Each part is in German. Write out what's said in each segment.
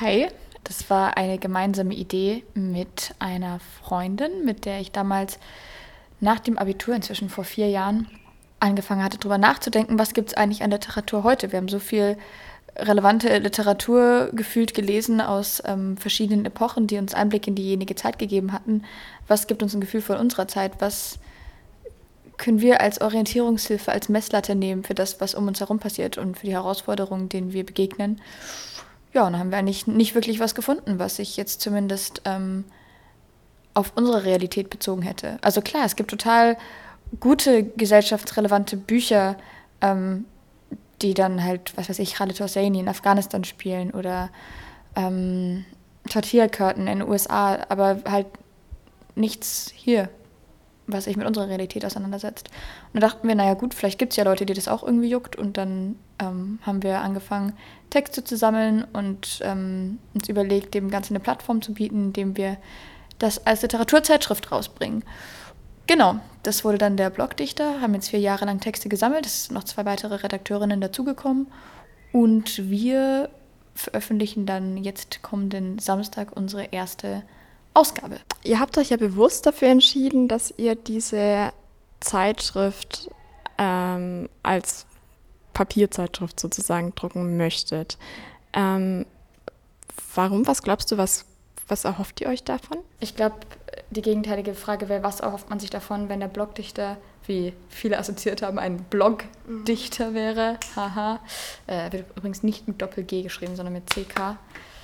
Hi, das war eine gemeinsame Idee mit einer Freundin, mit der ich damals nach dem Abitur, inzwischen vor 4 Jahren, angefangen hatte, darüber nachzudenken, was gibt es eigentlich an Literatur heute. Wir haben so viel relevante Literatur gefühlt gelesen aus verschiedenen Epochen, die uns Einblick in diejenige Zeit gegeben hatten. Was gibt uns ein Gefühl von unserer Zeit? Was können wir als Orientierungshilfe, als Messlatte nehmen für das, was um uns herum passiert und für die Herausforderungen, denen wir begegnen? Ja, und dann haben wir eigentlich nicht wirklich was gefunden, was sich jetzt zumindest auf unsere Realität bezogen hätte. Also klar, es gibt total gute gesellschaftsrelevante Bücher, die dann halt, was weiß ich, Khaled Hosseini in Afghanistan spielen oder Tortilla Curtain in den USA, aber halt nichts hier, was sich mit unserer Realität auseinandersetzt. Und da dachten wir, naja gut, vielleicht gibt es ja Leute, die das auch irgendwie juckt. Und dann haben wir angefangen, Texte zu sammeln und uns überlegt, dem Ganzen eine Plattform zu bieten, indem wir das als Literaturzeitschrift rausbringen. Genau, das wurde dann der Blogdichter, haben jetzt 4 Jahre lang Texte gesammelt, es sind noch 2 weitere Redakteurinnen dazugekommen und wir veröffentlichen dann jetzt kommenden Samstag unsere erste Ausgabe. Ihr habt euch ja bewusst dafür entschieden, dass ihr diese Zeitschrift als Papierzeitschrift sozusagen drucken möchtet. Warum? Was glaubst du, was erhofft ihr euch davon? Ich glaube, die gegenteilige Frage wäre, was erhofft man sich davon, wenn der Blogdichter, wie viele assoziiert haben, ein Blogdichter wäre. Haha. Wird übrigens nicht mit Doppel-G geschrieben, sondern mit CK.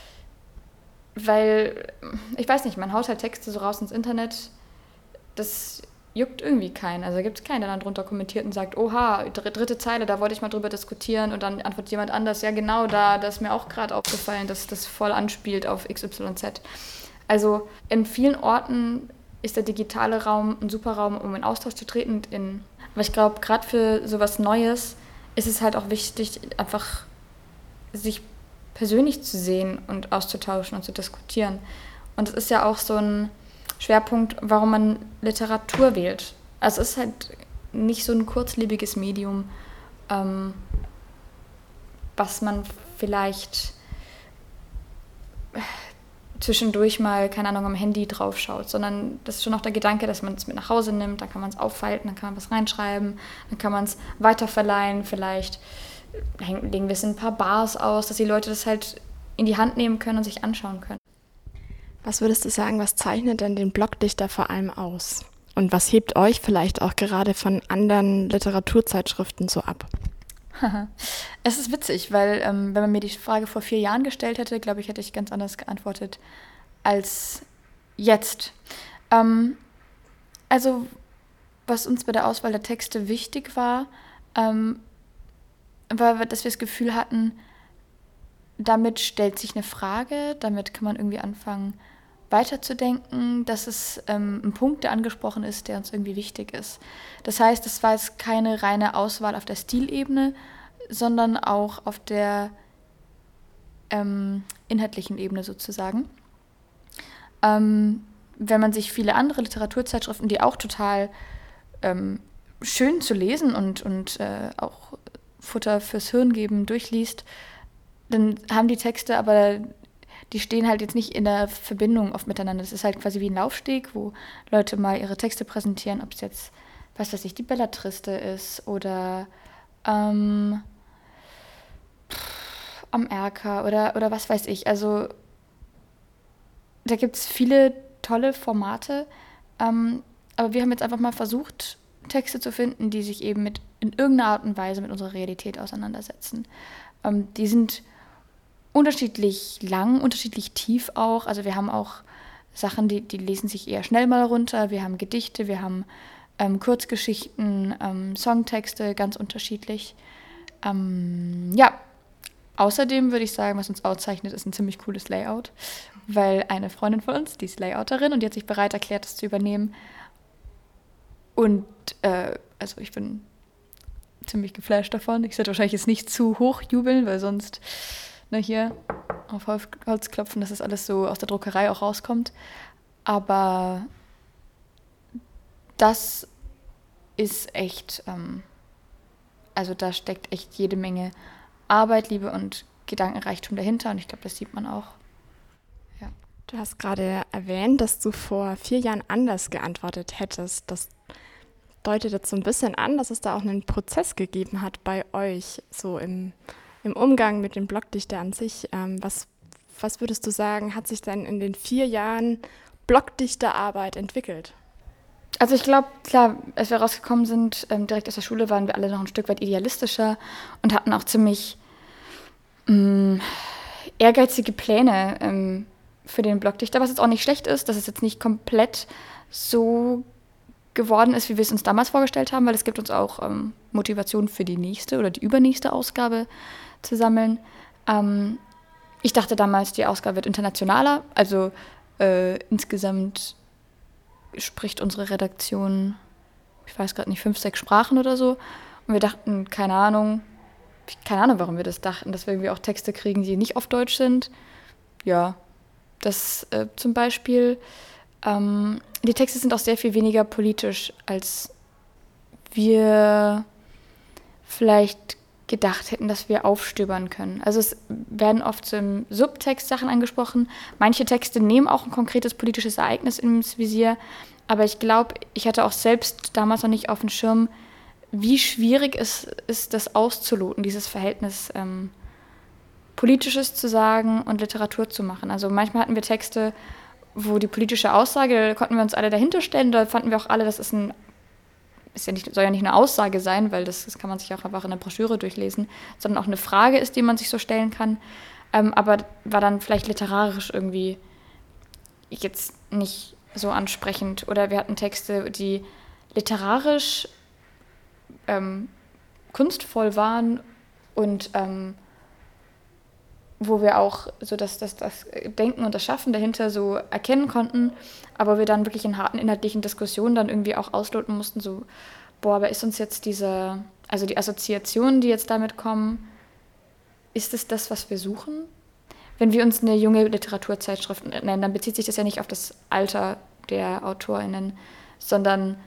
Weil, ich weiß nicht, man haut halt Texte so raus ins Internet, das juckt irgendwie keinen. Also gibt es keinen, der dann drunter kommentiert und sagt, oha, dritte Zeile, da wollte ich mal drüber diskutieren und dann antwortet jemand anders, ja genau, da ist mir auch gerade aufgefallen, dass das voll anspielt auf XYZ. Also in vielen Orten ist der digitale Raum ein super Raum, um in Austausch zu treten. Aber ich glaube, gerade für sowas Neues ist es halt auch wichtig, einfach sich persönlich zu sehen und auszutauschen und zu diskutieren. Und es ist ja auch so ein Schwerpunkt, warum man Literatur wählt. Also es ist halt nicht so ein kurzlebiges Medium, was man vielleicht zwischendurch mal, keine Ahnung, am Handy draufschaut, sondern das ist schon auch der Gedanke, dass man es mit nach Hause nimmt, dann kann man es auffalten, dann kann man was reinschreiben, dann kann man es weiterverleihen, vielleicht legen wir es in ein paar Bars aus, dass die Leute das halt in die Hand nehmen können und sich anschauen können. Was würdest du sagen, was zeichnet denn den Blogdichter vor allem aus? Und was hebt euch vielleicht auch gerade von anderen Literaturzeitschriften so ab? Es ist witzig, weil wenn man mir die Frage vor 4 Jahren gestellt hätte, glaube ich, hätte ich ganz anders geantwortet als jetzt. Also was uns bei der Auswahl der Texte wichtig war, war, dass wir das Gefühl hatten, damit stellt sich eine Frage, damit kann man irgendwie anfangen weiterzudenken, dass es ein Punkt, der angesprochen ist, der uns irgendwie wichtig ist. Das heißt, es war jetzt keine reine Auswahl auf der Stilebene, sondern auch auf der inhaltlichen Ebene sozusagen. Wenn man sich viele andere Literaturzeitschriften, die auch total schön zu lesen und auch Futter fürs Hirn geben, durchliest, dann haben die Texte aber, die stehen halt jetzt nicht in der Verbindung oft miteinander. Das ist halt quasi wie ein Laufsteg, wo Leute mal ihre Texte präsentieren, ob es jetzt, was weiß ich, die Bellatriste ist oder am Erker oder was weiß ich. Also da gibt es viele tolle Formate, aber wir haben jetzt einfach mal versucht, Texte zu finden, die sich eben in irgendeiner Art und Weise mit unserer Realität auseinandersetzen. Die sind unterschiedlich lang, unterschiedlich tief auch. Also wir haben auch Sachen, die lesen sich eher schnell mal runter. Wir haben Gedichte, wir haben Kurzgeschichten, Songtexte, ganz unterschiedlich. Ja, außerdem würde ich sagen, was uns auszeichnet, ist ein ziemlich cooles Layout, weil eine Freundin von uns, die ist Layouterin und die hat sich bereit erklärt, das zu übernehmen. Und also ich bin ziemlich geflasht davon. Ich sollte wahrscheinlich jetzt nicht zu hoch jubeln, weil sonst hier auf Holz klopfen, dass das alles so aus der Druckerei auch rauskommt. Aber das ist echt, also da steckt echt jede Menge Arbeit, Liebe und Gedankenreichtum dahinter und ich glaube, das sieht man auch. Du hast gerade erwähnt, dass du vor 4 Jahren anders geantwortet hättest. Das deutet jetzt so ein bisschen an, dass es da auch einen Prozess gegeben hat bei euch, so im Umgang mit dem Blogdichter an sich. Was würdest du sagen, hat sich denn in den 4 Jahren Blogdichterarbeit entwickelt? Also ich glaube, klar, als wir rausgekommen sind, direkt aus der Schule, waren wir alle noch ein Stück weit idealistischer und hatten auch ziemlich ehrgeizige Pläne für den Blogdichter, was jetzt auch nicht schlecht ist, dass es jetzt nicht komplett so geworden ist, wie wir es uns damals vorgestellt haben, weil es gibt uns auch Motivation für die nächste oder die übernächste Ausgabe zu sammeln. Ich dachte damals, die Ausgabe wird internationaler, also insgesamt spricht unsere Redaktion, ich weiß gerade nicht, 5, 6 Sprachen oder so. Und wir dachten, keine Ahnung, warum wir das dachten, dass wir irgendwie auch Texte kriegen, die nicht auf Deutsch sind. Ja, das zum Beispiel. Die Texte sind auch sehr viel weniger politisch, als wir vielleicht gedacht hätten, dass wir aufstöbern können. Also es werden oft so im Subtext Sachen angesprochen. Manche Texte nehmen auch ein konkretes politisches Ereignis ins Visier. Aber ich glaube, ich hatte auch selbst damals noch nicht auf dem Schirm, wie schwierig es ist, das auszuloten, dieses Verhältnis Politisches zu sagen und Literatur zu machen. Also manchmal hatten wir Texte, wo die politische Aussage, da konnten wir uns alle dahinter stellen, da fanden wir auch alle, das soll ja nicht eine Aussage sein, weil das kann man sich auch einfach in der Broschüre durchlesen, sondern auch eine Frage ist, die man sich so stellen kann, aber war dann vielleicht literarisch irgendwie jetzt nicht so ansprechend. Oder wir hatten Texte, die literarisch kunstvoll waren und wo wir auch so das Denken und das Schaffen dahinter so erkennen konnten, aber wir dann wirklich in harten inhaltlichen Diskussionen dann irgendwie auch ausloten mussten, so, aber ist uns jetzt also die Assoziationen, die jetzt damit kommen, ist es das, was wir suchen? Wenn wir uns eine junge Literaturzeitschrift nennen, dann bezieht sich das ja nicht auf das Alter der AutorInnen, sondern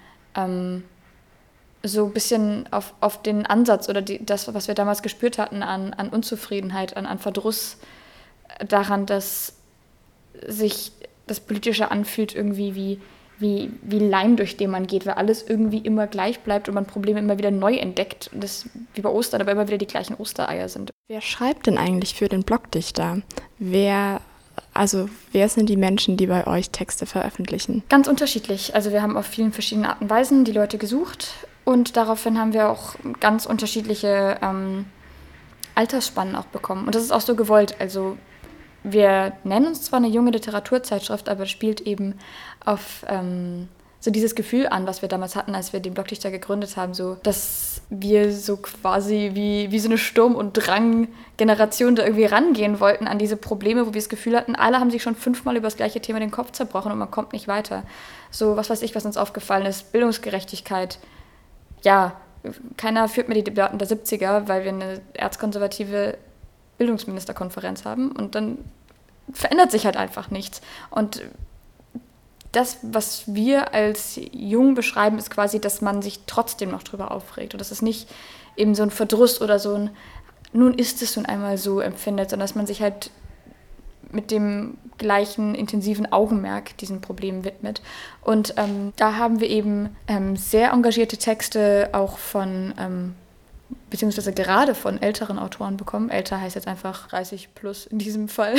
so ein bisschen auf den Ansatz oder das, was wir damals gespürt hatten an Unzufriedenheit, an Verdruss daran, dass sich das Politische anfühlt irgendwie wie Leim, durch den man geht, weil alles irgendwie immer gleich bleibt und man Probleme immer wieder neu entdeckt. Und das wie bei Ostern, aber immer wieder die gleichen Ostereier sind. Wer schreibt denn eigentlich für den Blogdichter? Wer sind die Menschen, die bei euch Texte veröffentlichen? Ganz unterschiedlich. Also wir haben auf vielen verschiedenen Arten und Weisen die Leute gesucht und daraufhin haben wir auch ganz unterschiedliche Altersspannen auch bekommen. Und das ist auch so gewollt. Also wir nennen uns zwar eine junge Literaturzeitschrift, aber es spielt eben auf so dieses Gefühl an, was wir damals hatten, als wir den Blogdichter gegründet haben, so, dass wir so quasi wie so eine Sturm- und Drang-Generation da irgendwie rangehen wollten an diese Probleme, wo wir das Gefühl hatten, alle haben sich schon 5-mal über das gleiche Thema den Kopf zerbrochen und man kommt nicht weiter. So, was weiß ich, was uns aufgefallen ist, Bildungsgerechtigkeit. Ja, keiner führt mehr die Debatten der 70er, weil wir eine erzkonservative Bildungsministerkonferenz haben und dann verändert sich halt einfach nichts. Und das, was wir als jung beschreiben, ist quasi, dass man sich trotzdem noch drüber aufregt. Und dass es nicht eben so ein Verdruss oder so ein, nun ist es nun einmal so empfindet, sondern dass man sich halt mit dem gleichen intensiven Augenmerk diesen Problemen widmet. Und da haben wir eben sehr engagierte Texte auch von, beziehungsweise gerade von älteren Autoren bekommen. Älter heißt jetzt einfach 30 plus in diesem Fall.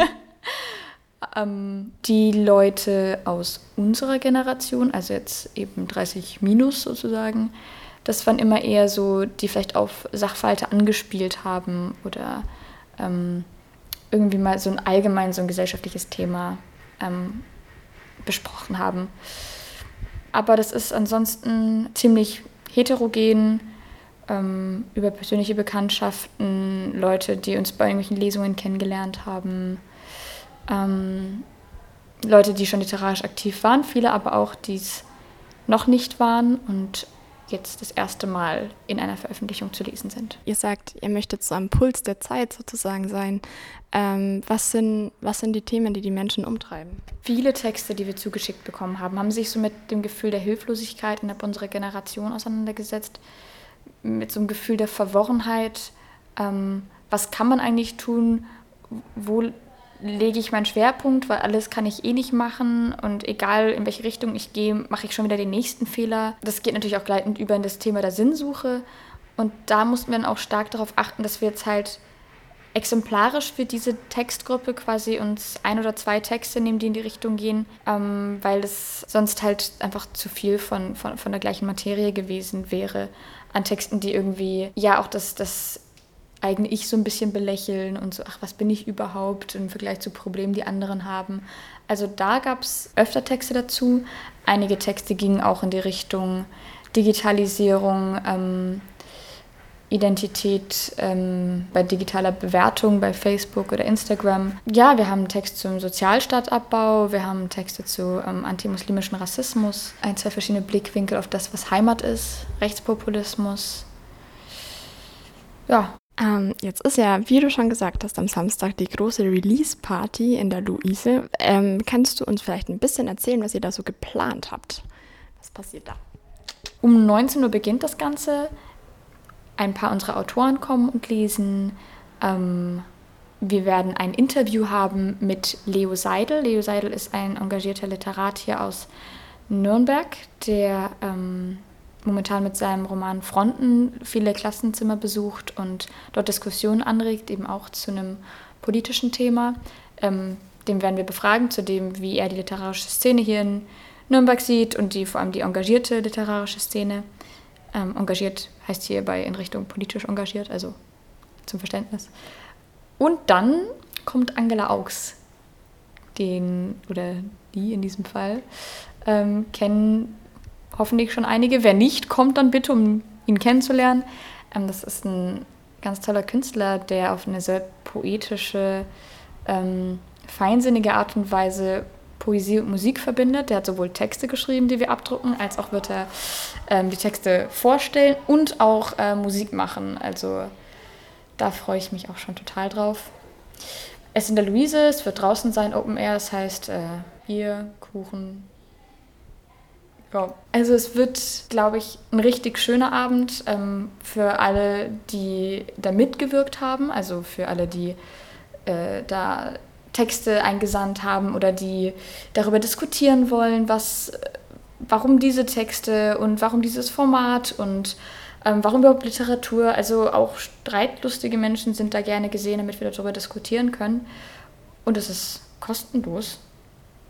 Die Leute aus unserer Generation, also jetzt eben 30 minus sozusagen, das waren immer eher so, die vielleicht auf Sachverhalte angespielt haben oder irgendwie mal so ein gesellschaftliches Thema besprochen haben. Aber das ist ansonsten ziemlich heterogen, über persönliche Bekanntschaften, Leute, die uns bei irgendwelchen Lesungen kennengelernt haben, Leute, die schon literarisch aktiv waren, viele aber auch, die es noch nicht waren und jetzt das erste Mal in einer Veröffentlichung zu lesen sind. Ihr sagt, ihr möchtet so am Puls der Zeit sozusagen sein. Was sind die Themen, die die Menschen umtreiben? Viele Texte, die wir zugeschickt bekommen haben, haben sich so mit dem Gefühl der Hilflosigkeit innerhalb unserer Generation auseinandergesetzt, mit so einem Gefühl der Verworrenheit. Was kann man eigentlich tun? Wo lege ich meinen Schwerpunkt, weil alles kann ich eh nicht machen und egal in welche Richtung ich gehe, mache ich schon wieder den nächsten Fehler. Das geht natürlich auch gleitend über in das Thema der Sinnsuche und da mussten wir dann auch stark darauf achten, dass wir jetzt halt exemplarisch für diese Textgruppe quasi uns 1 oder 2 Texte nehmen, die in die Richtung gehen, weil es sonst halt einfach zu viel von der gleichen Materie gewesen wäre an Texten, die irgendwie ja auch das eigene Ich so ein bisschen belächeln und so, ach, was bin ich überhaupt im Vergleich zu Problemen, die anderen haben. Also da gab es öfter Texte dazu. Einige Texte gingen auch in die Richtung Digitalisierung, Identität bei digitaler Bewertung bei Facebook oder Instagram. Ja, wir haben einen Text zum Sozialstaatabbau, wir haben Texte zu antimuslimischen Rassismus, 1, 2 verschiedene Blickwinkel auf das, was Heimat ist, Rechtspopulismus. Ja. Jetzt ist ja, wie du schon gesagt hast, am Samstag die große Release-Party in der Luise. Kannst du uns vielleicht ein bisschen erzählen, was ihr da so geplant habt? Was passiert da? Um 19 Uhr beginnt das Ganze. Ein paar unserer Autoren kommen und lesen. Wir werden ein Interview haben mit Leo Seidel. Leo Seidel ist ein engagierter Literat hier aus Nürnberg, der momentan mit seinem Roman Fronten viele Klassenzimmer besucht und dort Diskussionen anregt, eben auch zu einem politischen Thema. Den werden wir befragen, zu dem, wie er die literarische Szene hier in Nürnberg sieht und vor allem die engagierte literarische Szene. Engagiert heißt hierbei in Richtung politisch engagiert, also zum Verständnis. Und dann kommt Angela Augs, den oder die in diesem Fall, kennen hoffentlich schon einige. Wer nicht, kommt dann bitte, um ihn kennenzulernen. Das ist ein ganz toller Künstler, der auf eine sehr poetische, feinsinnige Art und Weise Poesie und Musik verbindet. Der hat sowohl Texte geschrieben, die wir abdrucken, als auch wird er die Texte vorstellen und auch Musik machen. Also da freue ich mich auch schon total drauf. Es ist in der Luise, es wird draußen sein, Open Air, das heißt Bier, Kuchen. Ja. Also es wird, glaube ich, ein richtig schöner Abend für alle, die da mitgewirkt haben, also für alle, die da Texte eingesandt haben oder die darüber diskutieren wollen, warum diese Texte und warum dieses Format und warum überhaupt Literatur. Also auch streitlustige Menschen sind da gerne gesehen, damit wir darüber diskutieren können. Und es ist kostenlos.